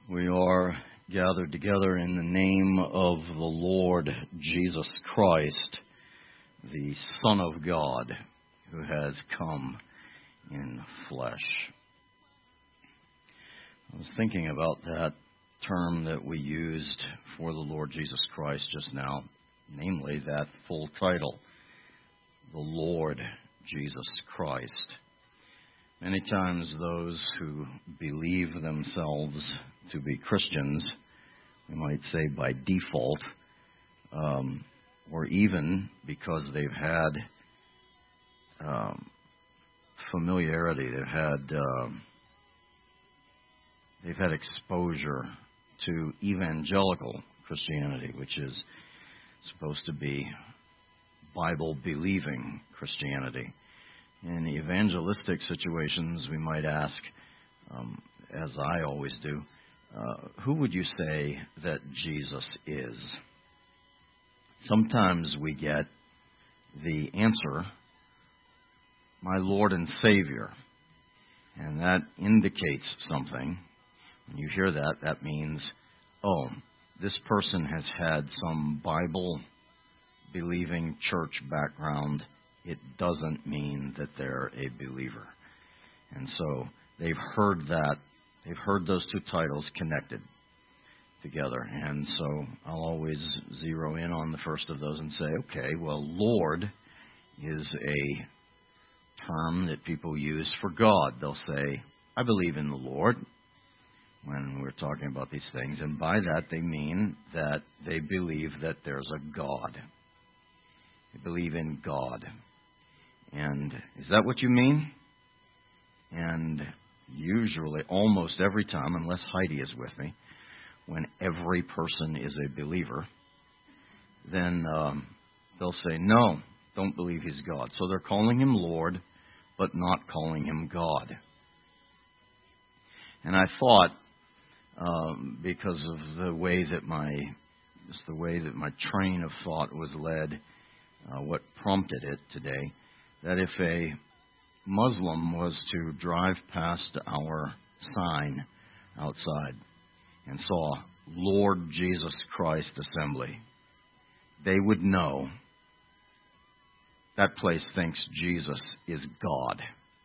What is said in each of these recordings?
We are gathered together in the name of the Lord Jesus Christ, the Son of God, who has come in flesh. I was thinking about that term that we used for the Lord Jesus Christ just now, namely that full title, the Lord Jesus Christ. Many times those who believe themselves to be Christians, we might say by default, or even because they've had familiarity, they've had exposure to evangelical Christianity, which is supposed to be Bible-believing Christianity. In evangelistic situations, we might ask, as I always do, who would you say that Jesus is? Sometimes we get the answer, my Lord and Savior, and that indicates something. When you hear that, that means, oh, this person has had some Bible-believing church background. It doesn't mean that they're a believer. And so they've heard that. They've heard those two titles connected together. And so I'll always zero in on the first of those and say, okay, well, Lord is a term that people use for God. They'll say, I believe in the Lord when we're talking about these things. And by that they mean that they believe that there's a God. They believe in God. And is that what you mean? And usually, almost every time, unless Heidi is with me, when every person is a believer, then they'll say, no, don't believe he's God. So they're calling him Lord, but not calling him God. And I thought, because of the way that my train of thought was led, what prompted it today, that if a Muslim was to drive past our sign outside and saw Lord Jesus Christ Assembly, they would know that place thinks Jesus is God.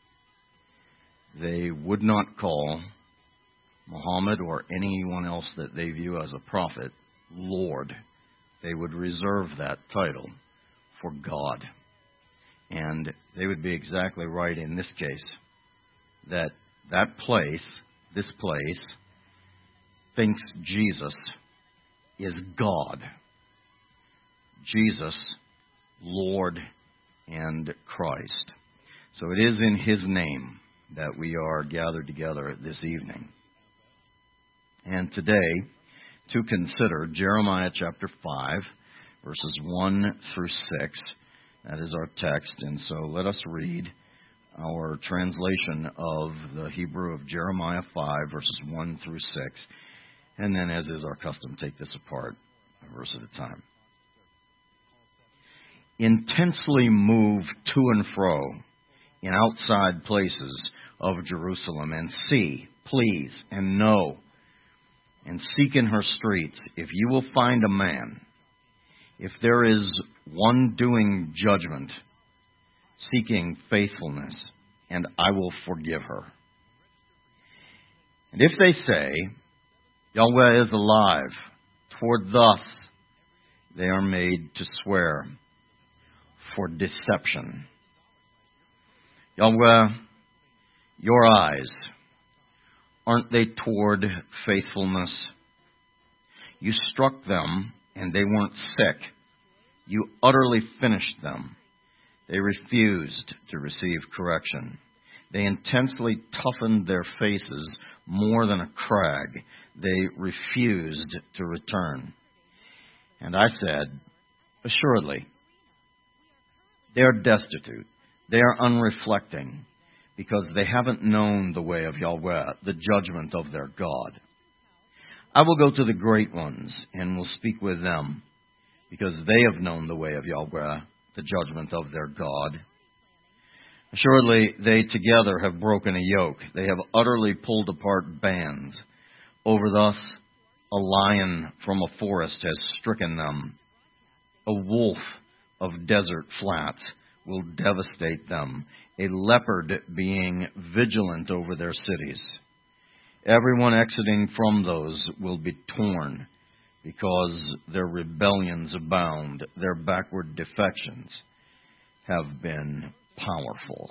They would not call Muhammad or anyone else that they view as a prophet Lord. They would reserve that title for God. And they would be exactly right in this case, that place, this place, thinks Jesus is God. Jesus, Lord and Christ. So it is in His name that we are gathered together this evening. And today, to consider Jeremiah chapter 5, verses 1 through 6. That is our text, and so let us read our translation of the Hebrew of Jeremiah 5, verses 1 through 6, and then, as is our custom, take this apart a verse at a time. Intensely move to and fro in outside places of Jerusalem, and see, please, and know, and seek in her streets, if you will find a man, if there is one doing judgment, seeking faithfulness, and I will forgive her. And if they say, Yahweh is alive, toward thus they are made to swear for deception. Yahweh, your eyes, aren't they toward faithfulness? You struck them, and they weren't sick. You utterly finished them. They refused to receive correction. They intensely toughened their faces more than a crag. They refused to return. And I said, assuredly, they are destitute. They are unreflecting, because they haven't known the way of Yahweh, the judgment of their God. I will go to the great ones and will speak with them, because they have known the way of Yahweh, the judgment of their God. Assuredly, they together have broken a yoke. They have utterly pulled apart bands. over thus, a lion from a forest has stricken them. A wolf of desert flats will devastate them, a leopard being vigilant over their cities. Everyone exiting from those will be torn, because their rebellions abound, their backward defections have been powerful.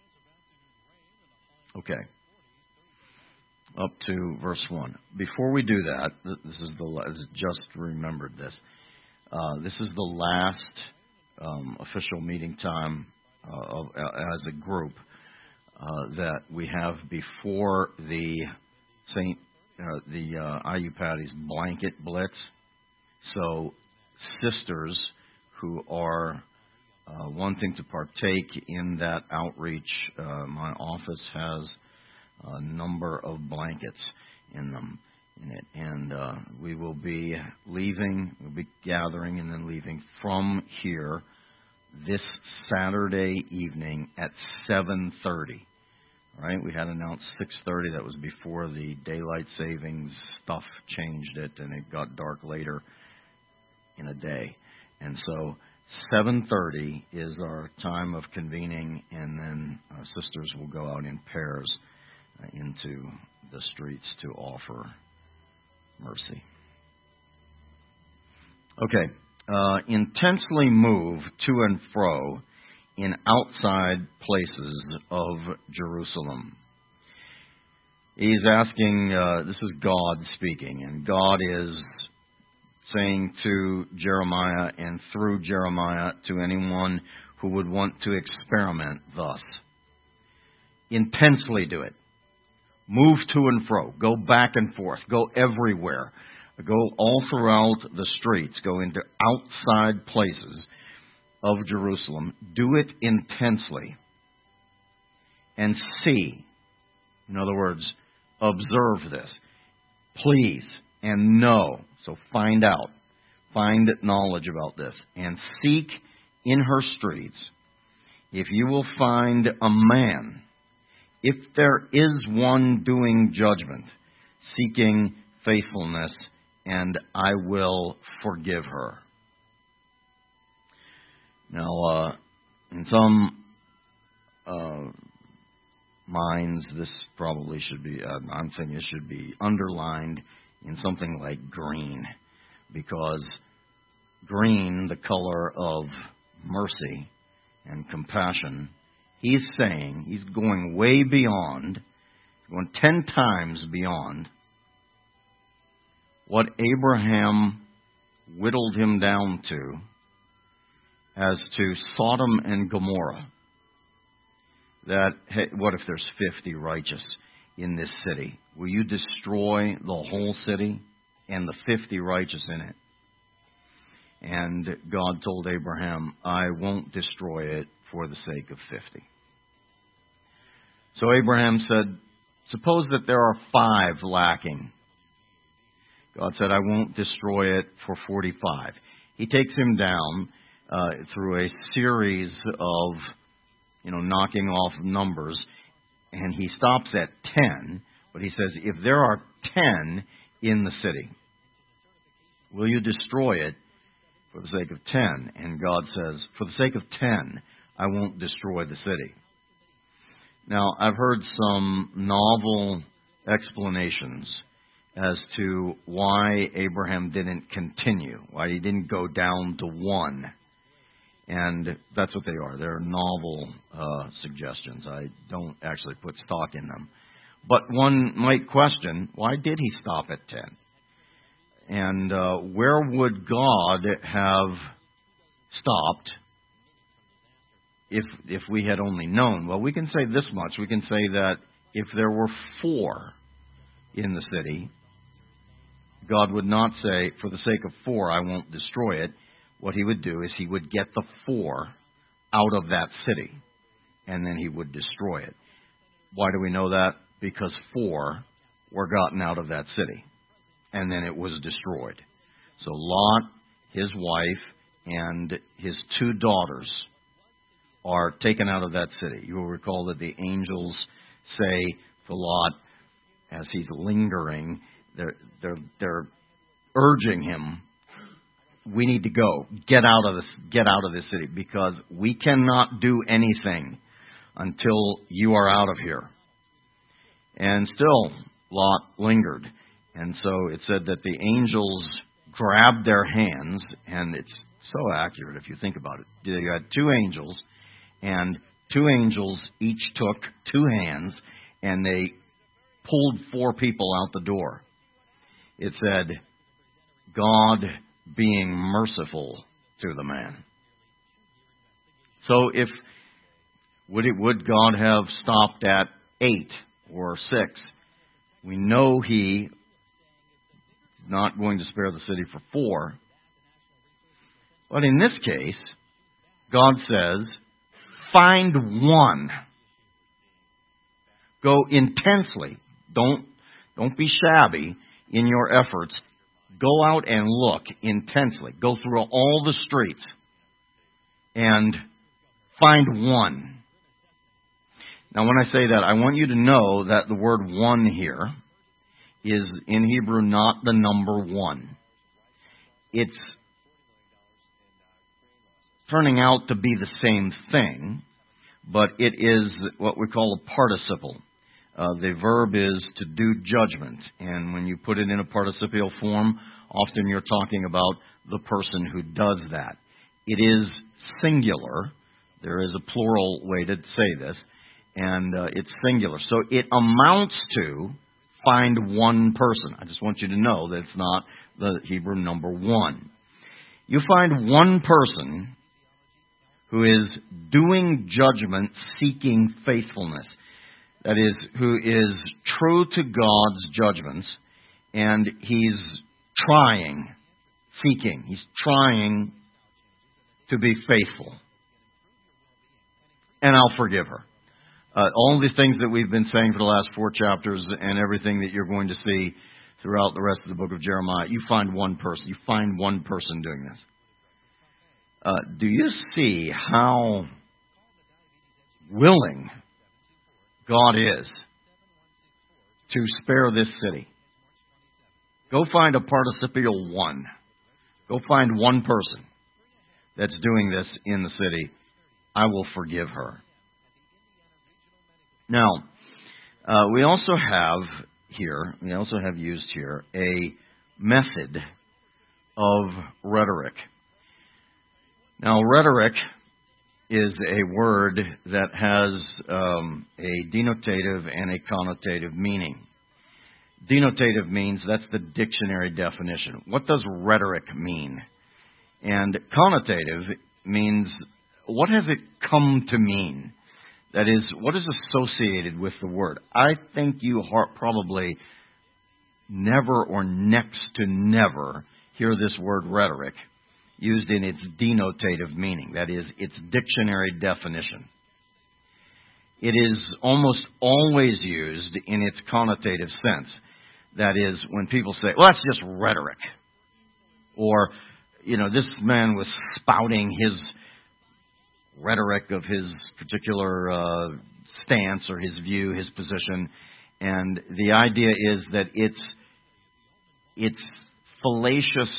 Okay. Up to verse 1. Before we do that, just remembered this. This is the last official meeting time as a group that we have before the IU Patty's blanket blitz. So sisters who are wanting to partake in that outreach, my office has a number of blankets in it, and we will be leaving. We'll be gathering and then leaving from here this Saturday evening at 7:30. Right? We had announced 6:30. That was before the daylight savings stuff changed it, and it got dark later in a day. And so 7:30 is our time of convening, and then sisters will go out in pairs into the streets to offer mercy. Okay. Intensely move to and fro in outside places of Jerusalem. He's asking, this is God speaking, and God is saying to Jeremiah and through Jeremiah to anyone who would want to experiment thus. Intensely do it. Move to and fro. Go back and forth. Go everywhere. Go all throughout the streets. Go into outside places of Jerusalem. Do it intensely. And see. In other words, observe this. Please and know. So find out. Find knowledge about this. And seek in her streets if you will find a man, if there is one doing judgment, seeking faithfulness, and I will forgive her. Now, in some minds, this probably should be, I'm saying it should be underlined in something like green, because green, the color of mercy and compassion, he's saying, he's going way beyond, going 10 times beyond what Abraham whittled him down to as to Sodom and Gomorrah. That, hey, what if there's 50 righteous in this city? Will you destroy the whole city and the 50 righteous in it? And God told Abraham, I won't destroy it for the sake of 50. So Abraham said, suppose that there are 5 lacking. God said, I won't destroy it for 45. He takes him down through a series of, knocking off numbers, and he stops at 10, but he says, if there are 10 in the city, will you destroy it for the sake of 10? And God says, for the sake of 10, I won't destroy the city. Now, I've heard some novel explanations as to why Abraham didn't continue, why he didn't go down to 1. And that's what they are. They're novel suggestions. I don't actually put stock in them. But one might question, why did he stop at 10? And where would God have stopped if we had only known? Well, we can say this much. We can say that if there were 4 in the city, God would not say, for the sake of 4, I won't destroy it. What he would do is he would get the 4 out of that city, and then he would destroy it. Why do we know that? Because 4 were gotten out of that city, and then it was destroyed. So Lot, his wife, and his 2 daughters are taken out of that city. You will recall that the angels say to Lot, as he's lingering, They're urging him, we need to go. Get out of this city, because we cannot do anything until you are out of here. And still, Lot lingered. And so it said that the angels grabbed their hands, and it's so accurate if you think about it. You had two angels, and two angels each took two hands, and they pulled four people out the door. It said, God being merciful to the man. So would God have stopped at 8 or 6? We know He not going to spare the city for 4. But in this case, God says, find one. Go intensely. Don't be shabby in your efforts. Go out and look intensely. Go through all the streets and find one. Now, when I say that, I want you to know that the word one here is in Hebrew not the number 1. It's turning out to be the same thing, but it is what we call a participle. The verb is to do judgment, and when you put it in a participial form, often you're talking about the person who does that. It is singular. There is a plural way to say this, and it's singular. So it amounts to find one person. I just want you to know that it's not the Hebrew number 1. You find one person who is doing judgment, seeking faithfulness. That is, who is true to God's judgments, and he's trying, seeking. He's trying to be faithful. And I'll forgive her. All these things that we've been saying for the last 4 chapters and everything that you're going to see throughout the rest of the book of Jeremiah, you find one person. You find one person doing this. Do you see how willing God is to spare this city? Go find a participial one. Go find one person that's doing this in the city. I will forgive her. Now, we also have used here a method of rhetoric. Now, rhetoric is a word that has a denotative and a connotative meaning. Denotative means, that's the dictionary definition. What does rhetoric mean? And connotative means, what has it come to mean? That is, what is associated with the word? I think you probably never or next to never hear this word rhetoric used in its denotative meaning. That is, its dictionary definition. It is almost always used in its connotative sense. That is, when people say, well, that's just rhetoric. Or, this man was spouting his rhetoric of his particular stance or his view, his position. And the idea is that it's fallacious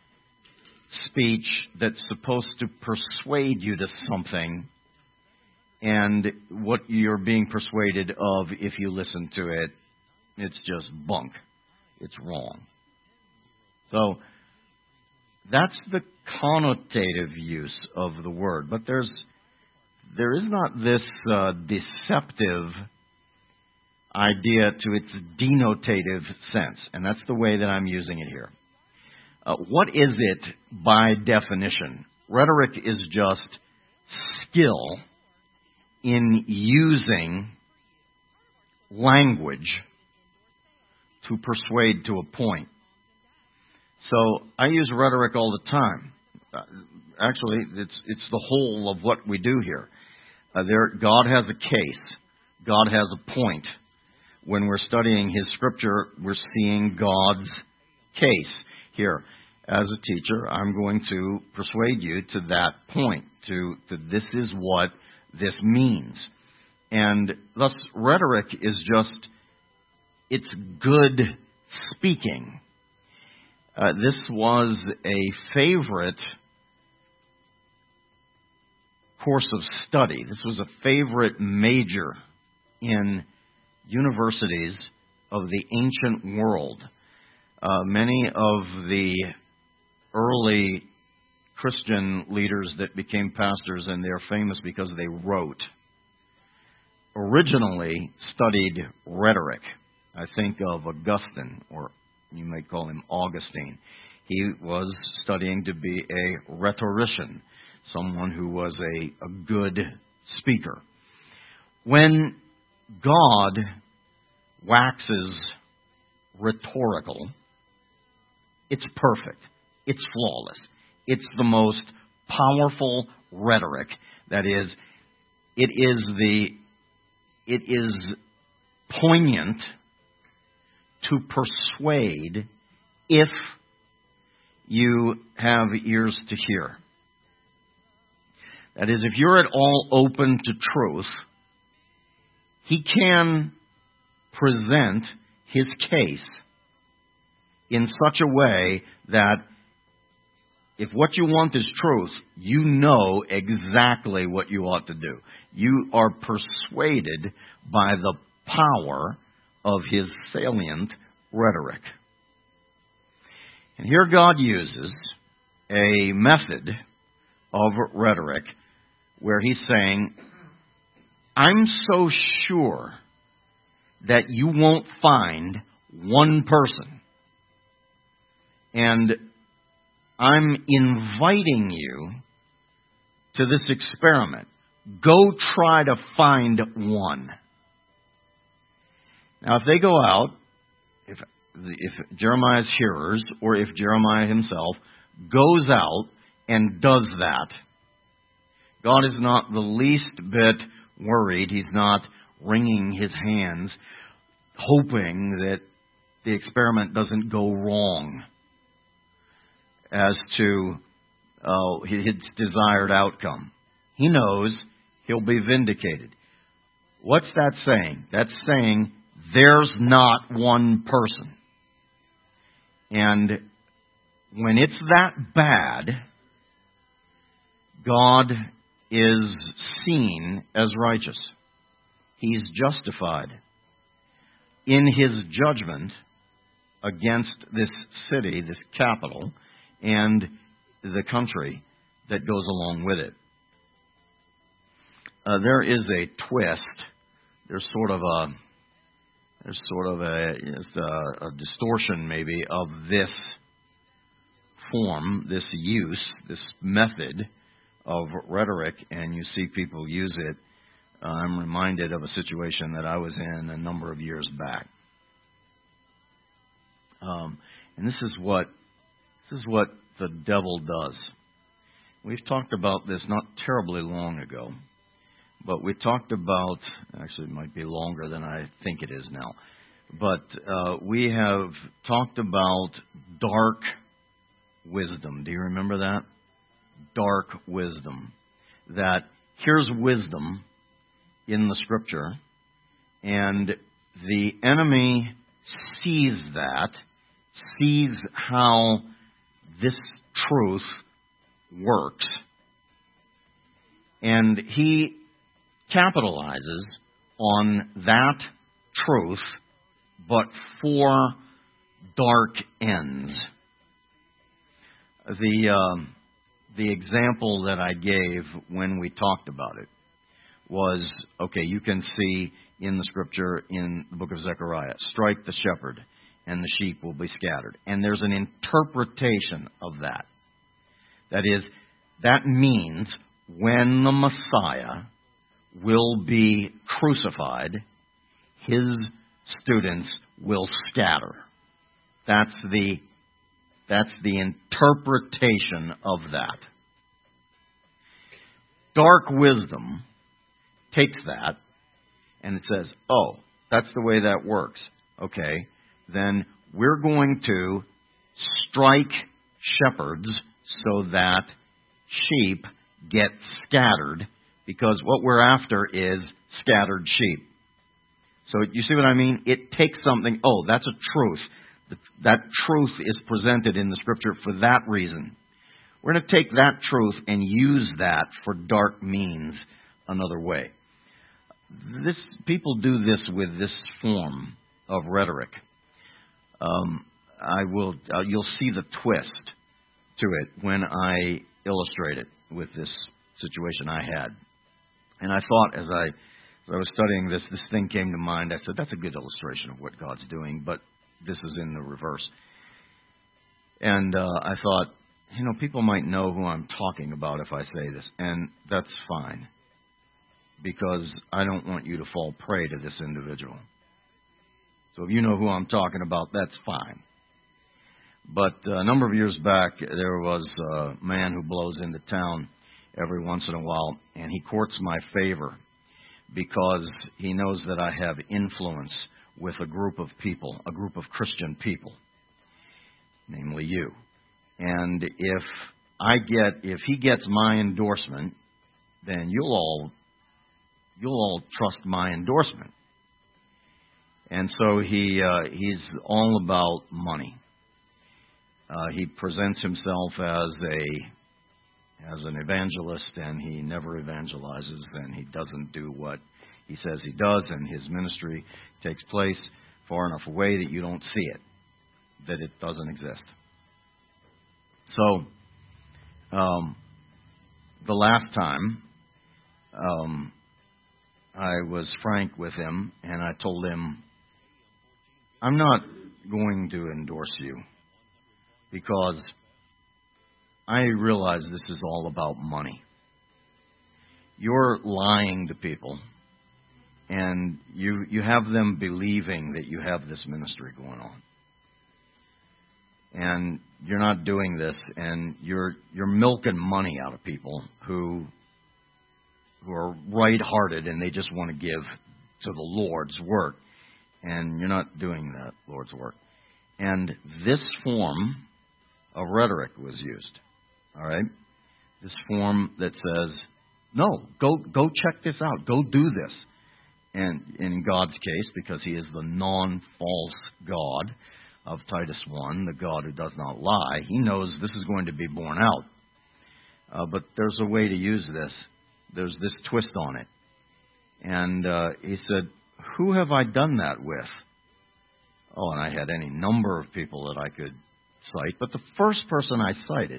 speech that's supposed to persuade you to something, and what you're being persuaded of, if you listen to it, it's just bunk. It's wrong. So that's the connotative use of the word. But there is not this deceptive idea to its denotative sense, and that's the way that I'm using it here. What is it by definition? Rhetoric is just skill in using language to persuade to a point. So I use rhetoric all the time. Actually, it's the whole of what we do here. God has a case. God has a point. When we're studying His Scripture, we're seeing God's case. Here, as a teacher, I'm going to persuade you to that point, to this is what this means. And thus, rhetoric is just, it's good speaking. This was a favorite course of study. This was a favorite major in universities of the ancient world. Many of the early Christian leaders that became pastors, and they're famous because they wrote, originally studied rhetoric. I think of Augustine, or you may call him Augustine. He was studying to be a rhetorician, someone who was a good speaker. When God waxes rhetorical, it's perfect. It's flawless. It's the most powerful rhetoric. That is, it is poignant to persuade if you have ears to hear. That is, if you're at all open to truth, he can present his case in such a way that if what you want is truth, you know exactly what you ought to do. You are persuaded by the power of his salient rhetoric. And here God uses a method of rhetoric where he's saying, I'm so sure that you won't find one person. And I'm inviting you to this experiment. Go try to find one. Now, if they go out, if Jeremiah's hearers, or if Jeremiah himself goes out and does that, God is not the least bit worried. He's not wringing his hands, hoping that the experiment doesn't go wrong as to his desired outcome. He knows he'll be vindicated. What's that saying? That's saying there's not one person. And when it's that bad, God is seen as righteous. He's justified in his judgment against this city, this capital, and the country that goes along with it. There is a twist. There's sort of a distortion maybe of this form, this use, this method of rhetoric, and you see people use it. I'm reminded of a situation that I was in a number of years back, and this is what the devil does. We've talked about this not terribly long ago, but we talked about, actually it might be longer than I think it is now, but we have talked about dark wisdom. Do you remember that? Dark wisdom. That here's wisdom in the Scripture, and the enemy sees that, sees how this truth works, and he capitalizes on that truth, but for dark ends. The example that I gave when we talked about it was, okay, you can see in the Scripture in the book of Zechariah, strike the shepherd and the sheep will be scattered. And there's an interpretation of that. That is, that means when the Messiah will be crucified, his students will scatter. That's the interpretation of that. Dark wisdom takes that and it says, oh, that's the way that works. Okay, then we're going to strike shepherds so that sheep get scattered, because what we're after is scattered sheep. So you see what I mean? It takes something, oh, that's a truth. That truth is presented in the Scripture for that reason. We're going to take that truth and use that for dark means another way. People do this with this form of rhetoric. You'll see the twist to it when I illustrate it with this situation I had. And I thought as I was studying this thing came to mind. I said, that's a good illustration of what God's doing, but this is in the reverse. And I thought, people might know who I'm talking about if I say this, and that's fine, because I don't want you to fall prey to this individual. So if you know who I'm talking about, that's fine. But a number of years back, there was a man who blows into town every once in a while, and he courts my favor because he knows that I have influence with a group of people, a group of Christian people, namely you. And if he gets my endorsement, then you'll all trust my endorsement. And so he's all about money. He presents himself as an evangelist, and he never evangelizes, and he doesn't do what he says he does, and his ministry takes place far enough away that you don't see it, that it doesn't exist. So, the last time, I was frank with him, and I told him, I'm not going to endorse you, because I realize this is all about money. You're lying to people, and you have them believing that you have this ministry going on. And you're not doing this, and you're milking money out of people who are right-hearted, and they just want to give to the Lord's work. And you're not doing that Lord's work. And this form of rhetoric was used. All right? This form that says, no, go check this out. Go do this. And in God's case, because he is the non-false God of Titus 1, the God who does not lie, he knows this is going to be borne out. But there's a way to use this. There's this twist on it. And he said, who have I done that with? Oh, and I had any number of people that I could cite. But the first person I cited,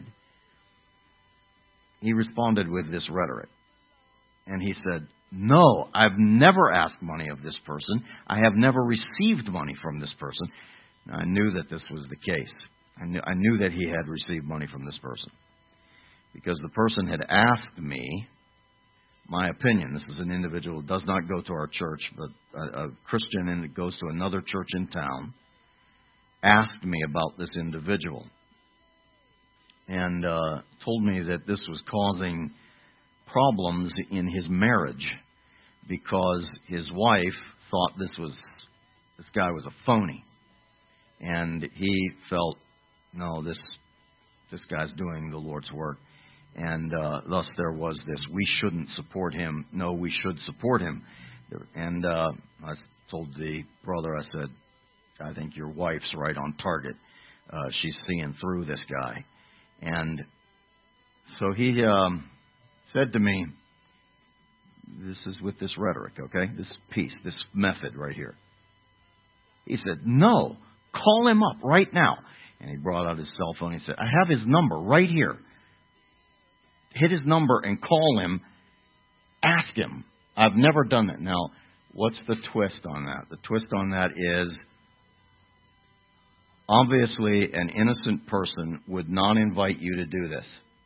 he responded with this rhetoric. And he said, no, I've never asked money of this person. I have never received money from this person. Now, I knew that this was the case. I knew that he had received money from this person. Because the person had asked me my opinion. This is an individual who does not go to our church, but a Christian and goes to another church in town, asked me about this individual and told me that this was causing problems in his marriage because his wife thought this guy was a phony. And he felt, no, this guy's doing the Lord's work. And thus there was this, we shouldn't support him. No, we should support him. And I told the brother, I said, I think your wife's right on target. She's seeing through this guy. And so he said to me, this is with this rhetoric, okay? This piece, this method right here. He said, no, call him up right now. And he brought out his cell phone. He said, I have his number right here. Hit his number and call him. Ask him. I've never done that. Now, what's the twist on that? The twist on that is, obviously, an innocent person would not invite you to do this.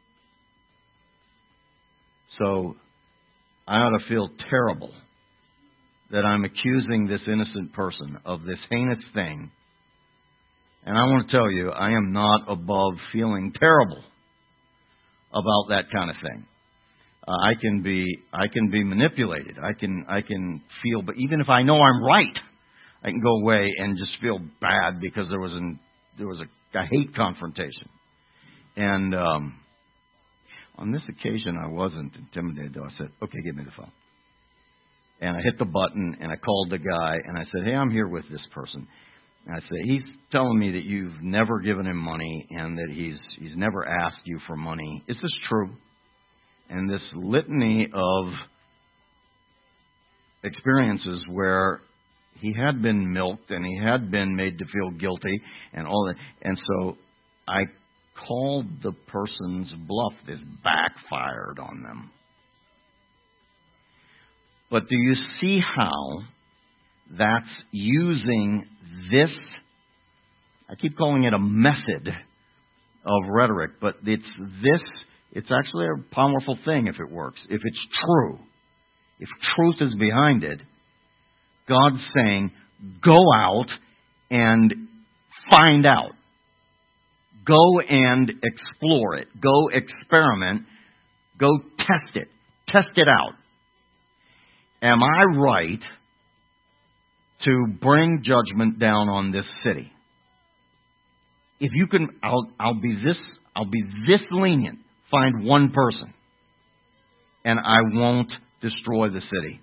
So, I ought to feel terrible that I'm accusing this innocent person of this heinous thing. And I want to tell you, I am not above feeling terrible about that kind of thing. I can be manipulated. I can feel, but even if I know I'm right, I can go away and just feel bad because there was a hate confrontation. And on this occasion, I wasn't intimidated. Though I said, "Okay, give me the phone." And I hit the button and I called the guy and I said, "Hey, I'm here with this person." I say, he's telling me that you've never given him money and that he's never asked you for money. Is this true? And this litany of experiences where he had been milked and he had been made to feel guilty and all that. And so I called the person's bluff. This backfired on them. But do you see how that's using this, I keep calling it a method of rhetoric, but it's actually a powerful thing if it works, if it's true. If truth is behind it, God's saying, go out and find out. Go and explore it. Go experiment. Go test it. Test it out. Am I right to bring judgment down on this city? If you can, I'll be this lenient. Find one person, and I won't destroy the city.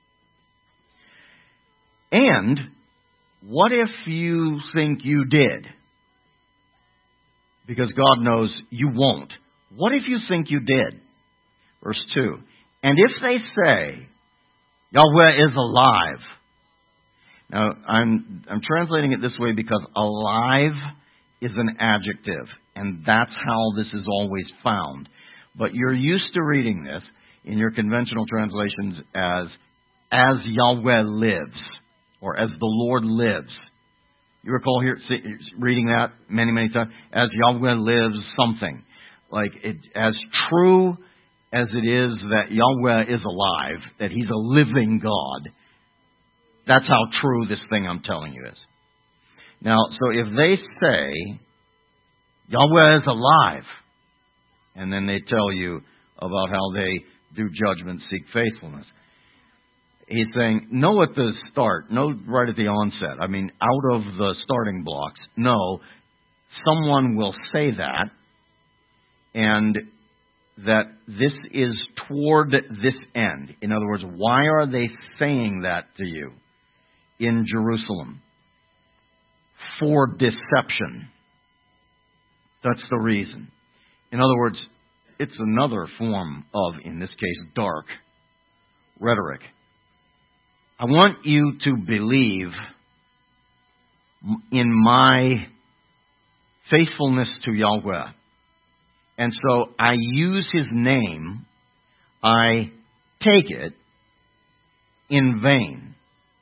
And what if you think you did? Because God knows you won't. What if you think you did? Verse 2. And if they say, Yahweh is alive. Now, I'm translating it this way because alive is an adjective, and that's how this is always found. But you're used to reading this in your conventional translations as Yahweh lives, or as the Lord lives. You recall here reading that many, many times, as Yahweh lives something. Like, as true as it is that Yahweh is alive, that He's a living God, that's how true this thing I'm telling you is. Now, so if they say, Yahweh is alive, and then they tell you about how they do judgment, seek faithfulness, he's saying, know at the start, know right at the onset, I mean, out of the starting blocks, no, someone will say that, and that this is toward this end. In other words, why are they saying that to you in Jerusalem? For deception. That's the reason. In other words, it's another form of, in this case, dark rhetoric. I want you to believe in my faithfulness to Yahweh. And so I use His name, I take it in vain.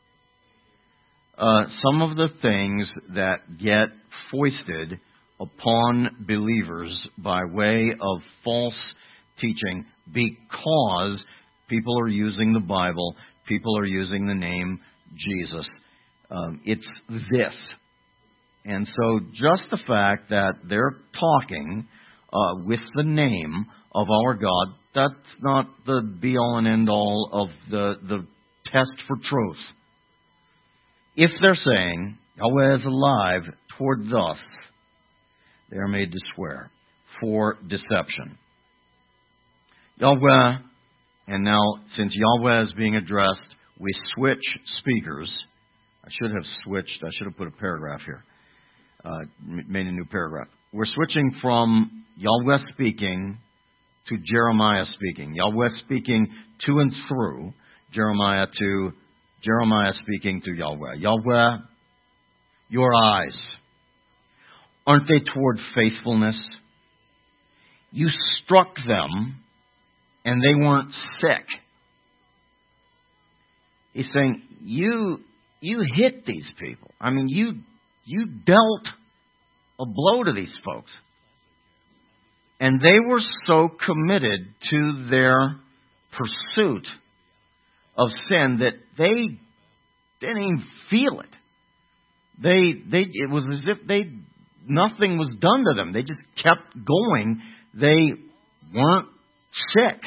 Some of the things that get foisted upon believers by way of false teaching because people are using the Bible, people are using the name Jesus. It's this. And so just the fact that they're talking with the name of our God, that's not the be-all and end-all of the test for truth. If they're saying, Yahweh is alive towards us, they are made to swear for deception. Yahweh, and now since Yahweh is being addressed, we switch speakers. I should have put a paragraph here. Made a new paragraph. We're switching from Yahweh speaking to Jeremiah speaking. Yahweh speaking to and through Jeremiah to Jeremiah speaking to Yahweh. Yahweh, your eyes, aren't they toward faithfulness? You struck them and they weren't sick. He's saying, you hit these people. I mean, you dealt a blow to these folks. And they were so committed to their pursuit of sin that they didn't even feel it. It was as if nothing was done to them. They just kept going. They weren't sick.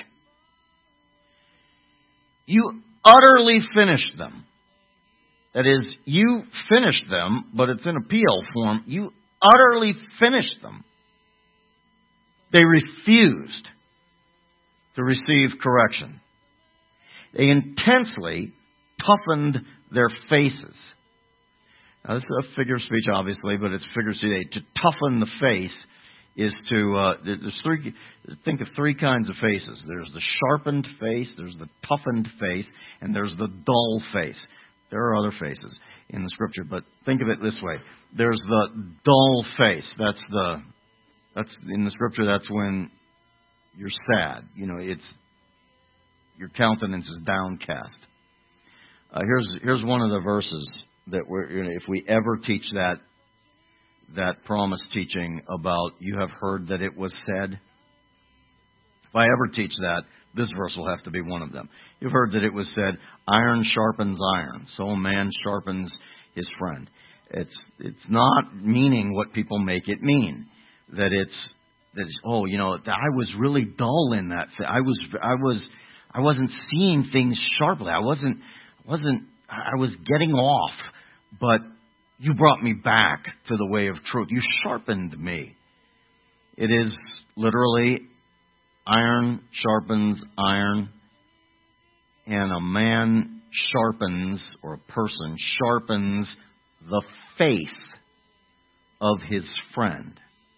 You utterly finished them. That is, you finished them, but it's in appeal form. You utterly finished them. They refused to receive correction. They intensely toughened their faces. Now, this is a figure of speech, obviously, but it's a figure of speech. To toughen the face is to, think of three kinds of faces. There's the sharpened face, there's the toughened face, and there's the dull face. There are other faces in the Scripture, but think of it this way. There's the dull face. That's in the Scripture, that's when you're sad. Your countenance is downcast. Here's one of the verses that if we ever teach that promise teaching about you have heard that it was said. If I ever teach that, this verse will have to be one of them. You've heard that it was said, iron sharpens iron, so a man sharpens his friend. It's not meaning what people make it mean. That it's I was really dull in that. I wasn't seeing things sharply. I was getting off, but you brought me back to the way of truth. You sharpened me. It is literally iron sharpens iron, and a man sharpens, or a person sharpens the faith of his friend.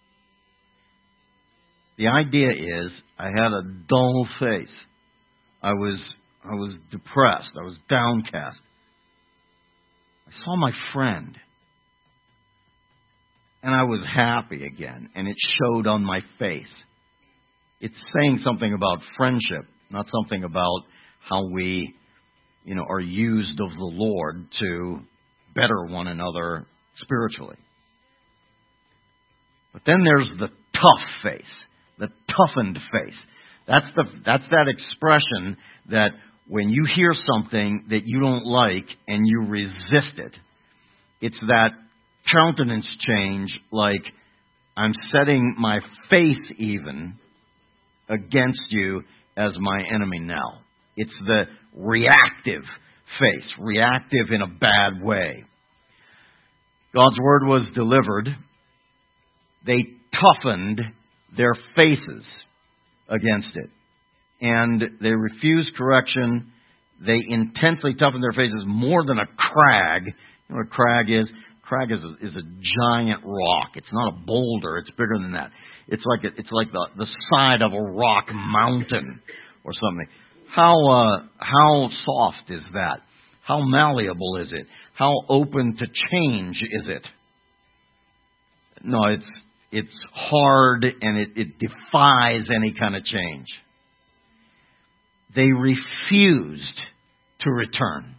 The idea is, I had a dull face. I was depressed. I was downcast. I saw my friend, and I was happy again, and it showed on my face. It's saying something about friendship, not something about how we, are used of the Lord to better one another spiritually. But then there's the tough face, the toughened face. That's that expression that when you hear something that you don't like and you resist it, it's that countenance change, like I'm setting my face even against you as my enemy now. It's the reactive face, reactive in a bad way. God's word was delivered. They toughened their faces against it. And they refused correction. They intensely toughened their faces more than a crag. You know what a crag is? A crag is a giant rock. It's not a boulder. It's bigger than that. It's like the side of a rock mountain or something. How soft is that? How malleable is it? How open to change is it? No, it's hard, and it defies any kind of change. They refused to return.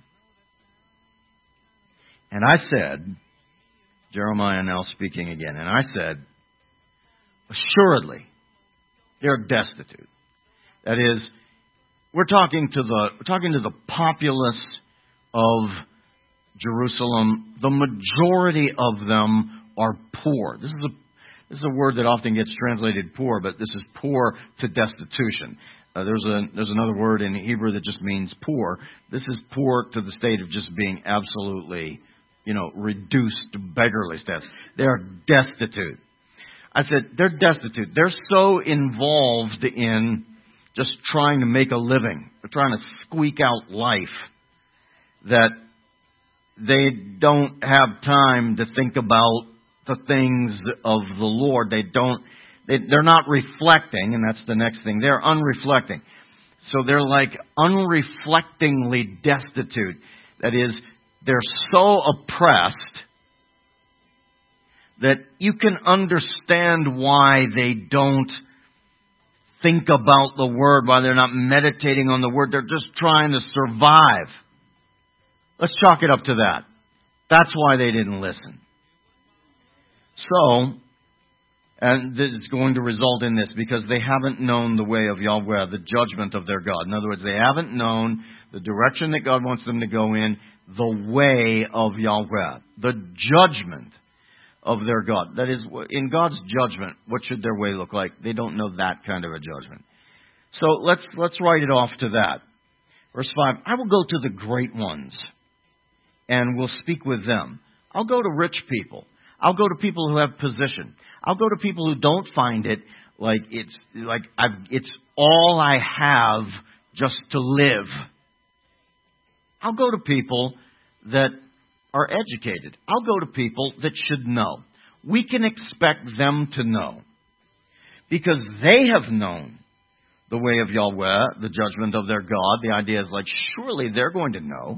And I said, Jeremiah now speaking again, and I said, assuredly, they're destitute. That is, we're talking to the populace of Jerusalem. The majority of them are poor. This is a word that often gets translated poor, but this is poor to destitution. There's another word in Hebrew that just means poor. This is poor to the state of just being absolutely, reduced to beggarly status. They're destitute. I said, they're destitute. They're so involved in just trying to make a living. They're trying to squeak out life that they don't have time to think about the things of the Lord. They're not reflecting, and that's the next thing. They're unreflecting. So they're like unreflectingly destitute. That is, they're so oppressed that you can understand why they don't think about the Word, why they're not meditating on the Word. They're just trying to survive. Let's chalk it up to that. That's why they didn't listen. So, and it's going to result in this, because they haven't known the way of Yahweh, the judgment of their God. In other words, they haven't known the direction that God wants them to go in, the way of Yahweh, the judgment of their God. That is, in God's judgment, what should their way look like? They don't know that kind of a judgment. So let's write it off to that. Verse 5, I will go to the great ones and will speak with them. I'll go to rich people. I'll go to people who have position. I'll go to people who don't find it like it's all I have just to live. I'll go to people that are educated. I'll go to people that should know. We can expect them to know. Because they have known the way of Yahweh, the judgment of their God. The idea is like, surely they're going to know.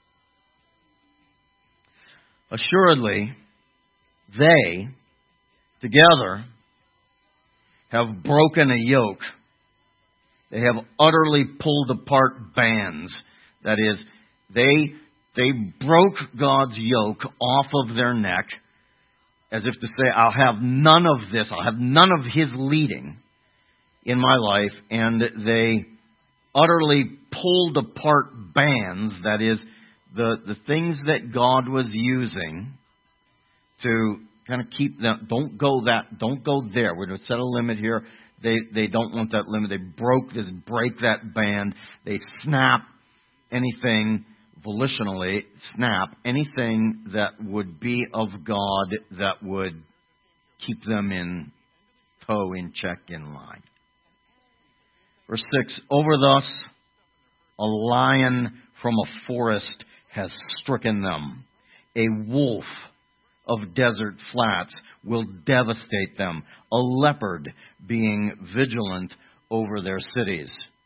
Assuredly, they, together, have broken a yoke. They have utterly pulled apart bands. That is, they broke God's yoke off of their neck, as if to say, I'll have none of this. I'll have none of His leading in my life. And they utterly pulled apart bands. That is, the things that God was using to kind of keep them. Don't go there. We're going to set a limit here. They don't want that limit. They break that band. They snap anything volitionally, anything that would be of God that would keep them in tow, in check, in line. Verse 6, over thus a lion from a forest has stricken them. A wolf of desert flats will devastate them. A leopard being vigilant over their cities.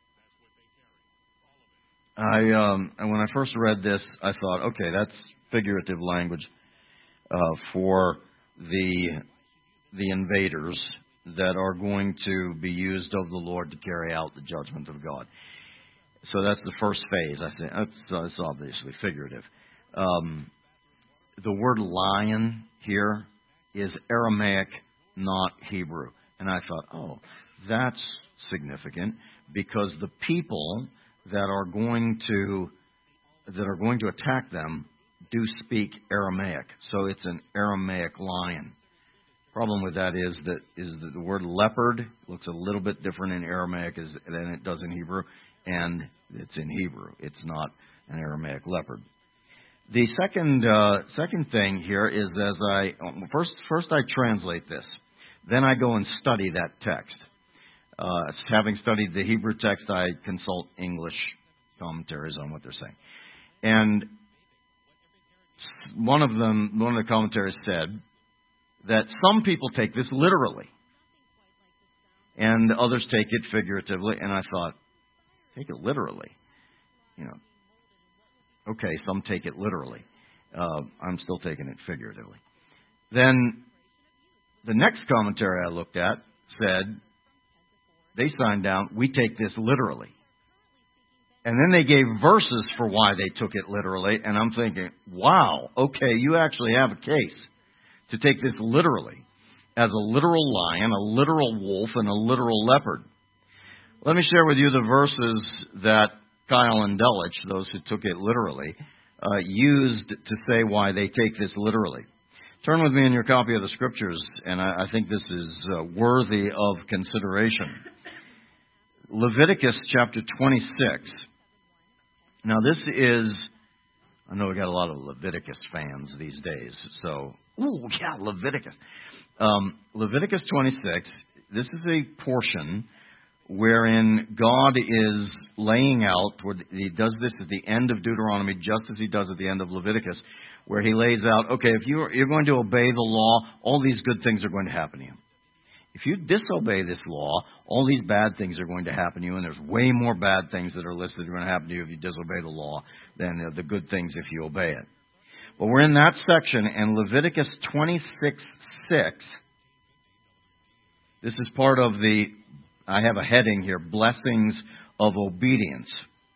When I first read this, I thought, okay, that's figurative language for the invaders that are going to be used of the Lord to carry out the judgment of God. So that's the first phase. I think that's obviously figurative. The word lion here is Aramaic, not Hebrew. And I thought, oh, that's significant, because the people that are going to attack them do speak Aramaic. So it's an Aramaic lion. Problem with that is that the word leopard looks a little bit different in Aramaic than it does in Hebrew, and it's in Hebrew. It's not an Aramaic leopard. The second thing here is, first I translate this, then I go and study that text. Having studied the Hebrew text, I consult English commentaries on what they're saying. And one of the commentaries said that some people take this literally, and others take it figuratively. And I thought, take it literally, Okay, some take it literally. I'm still taking it figuratively. Then the next commentary I looked at said, they signed down, we take this literally. And then they gave verses for why they took it literally, and I'm thinking, wow, okay, you actually have a case to take this literally, as a literal lion, a literal wolf, and a literal leopard. Let me share with you the verses that Keil and Delitzsch, those who took it literally, used to say why they take this literally. Turn with me in your copy of the Scriptures, and I think this is worthy of consideration. Leviticus chapter 26. Now this is, I know we got a lot of Leviticus fans these days, so, Leviticus. Leviticus 26, this is a portion wherein God is laying out, he does this at the end of Deuteronomy, just as he does at the end of Leviticus, where he lays out, okay, if you're going to obey the law, all these good things are going to happen to you. If you disobey this law, all these bad things are going to happen to you, and there's way more bad things that are listed that are going to happen to you if you disobey the law than the good things if you obey it. But we're in that section, and Leviticus 26:6, this is part of I have a heading here, blessings of obedience.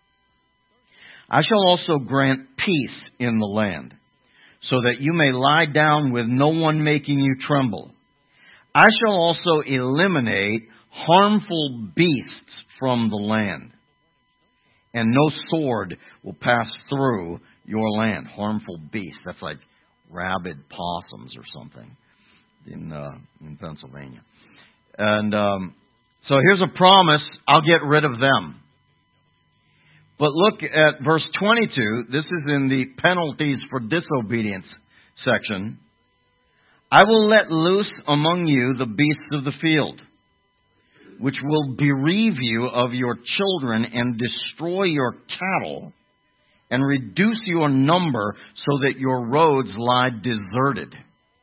I shall also grant peace in the land, so that you may lie down with no one making you tremble. I shall also eliminate harmful beasts from the land, and no sword will pass through your land. Harmful beasts, that's like rabid possums or something in Pennsylvania. And so here's a promise, I'll get rid of them. But look at verse 22. This is in the penalties for disobedience section. I will let loose among you the beasts of the field, which will bereave you of your children and destroy your cattle and reduce your number so that your roads lie deserted.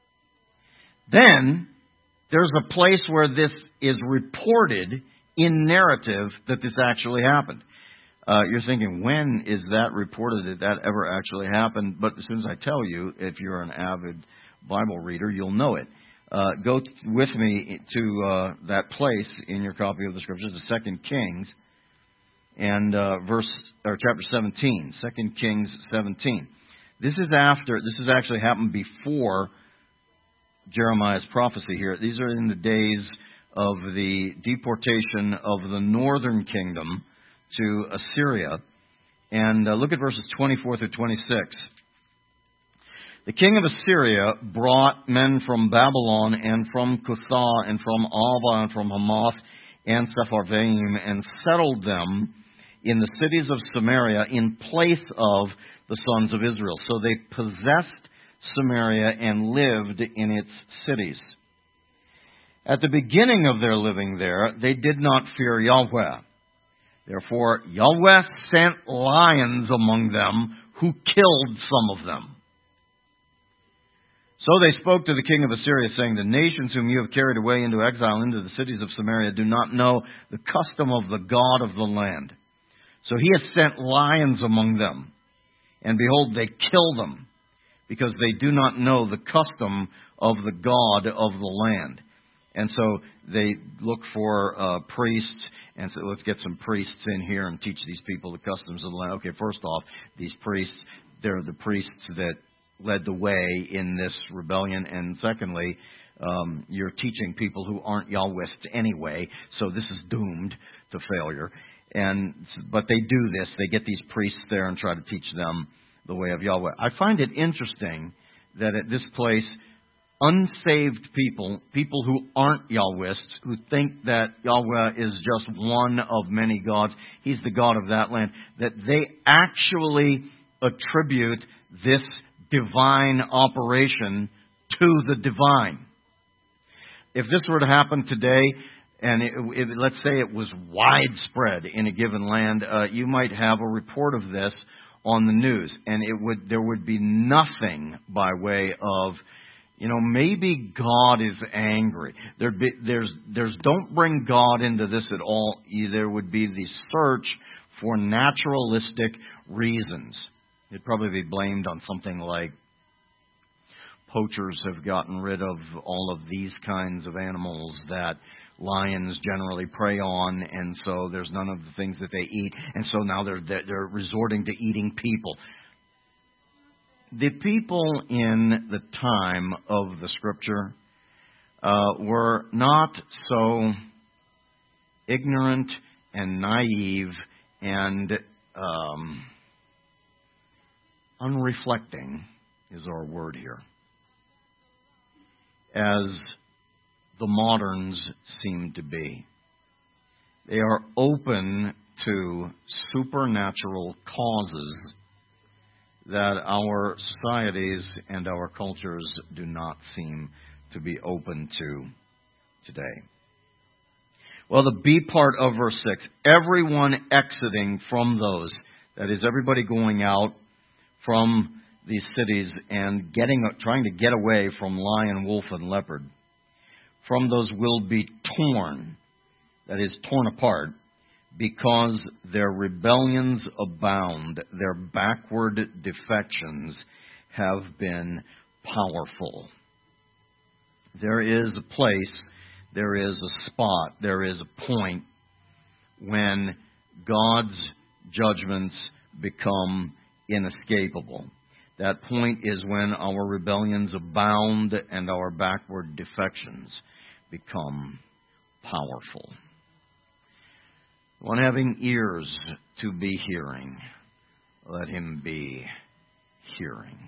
Then there's a place where this is reported in narrative that this actually happened. You're thinking, when is that reported that that ever actually happened? But as soon as I tell you, if you're an avid Bible reader, you'll know it. Go with me to that place in your copy of the Scriptures, the 2 Kings, and chapter 17, 2 Kings 17. This is actually happened before Jeremiah's prophecy here. These are in the days of the deportation of the northern kingdom to Assyria. And look at verses 24 through 26. The king of Assyria brought men from Babylon and from Cuthah and from Alva and from Hamath and Sepharvaim and settled them in the cities of Samaria in place of the sons of Israel. So they possessed Samaria and lived in its cities. At the beginning of their living there, they did not fear Yahweh. Therefore, Yahweh sent lions among them who killed some of them. So they spoke to the king of Assyria, saying, the nations whom you have carried away into exile into the cities of Samaria do not know the custom of the God of the land. So he has sent lions among them, and behold, they kill them, because they do not know the custom of the God of the land. And so they look for priests, and so let's get some priests in here and teach these people the customs of the land. Okay, first off, these priests, they're the priests that led the way in this rebellion. And secondly, you're teaching people who aren't Yahwists anyway, so this is doomed to failure. But they do this. They get these priests there and try to teach them the way of Yahweh. I find it interesting that at this place, unsaved people, people who aren't Yahwists, who think that Yahweh is just one of many gods, He's the God of that land, that they actually attribute this divine operation to the divine. If this were to happen today, and let's say it was widespread in a given land, you might have a report of this on the news, and there would be nothing by way of, maybe God is angry. There's don't bring God into this at all. There would be the search for naturalistic reasons. It'd probably be blamed on something like poachers have gotten rid of all of these kinds of animals that lions generally prey on, and so there's none of the things that they eat, and so now they're resorting to eating people. The people in the time of the Scripture were not so ignorant and naive and unreflecting is our word here, as the moderns seem to be. They are open to supernatural causes that our societies and our cultures do not seem to be open to today. Well, the B part of verse 6, everyone exiting from those, that is, everybody going out from these cities and trying to get away from lion, wolf, and leopard, from those will be torn, that is, torn apart, because their rebellions abound, their backward defections have been powerful. There is a place, there is a spot, there is a point when God's judgments become inescapable. That point is when our rebellions abound and our backward defections become powerful. One having ears to be hearing, let him be hearing.